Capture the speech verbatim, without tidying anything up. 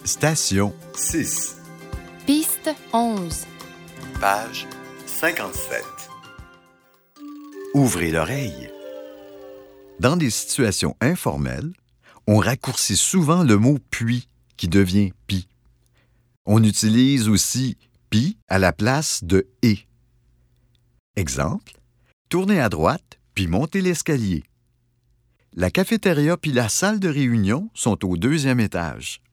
Station six. Piste onze. Page cinquante-sept. Ouvrez l'oreille. Dans des situations informelles, on raccourcit souvent le mot « puis » qui devient « pis ». On utilise aussi « puis » à la place de « et ». Exemple, tournez à droite puis montez l'escalier. La cafétéria puis la salle de réunion sont au deuxième étage.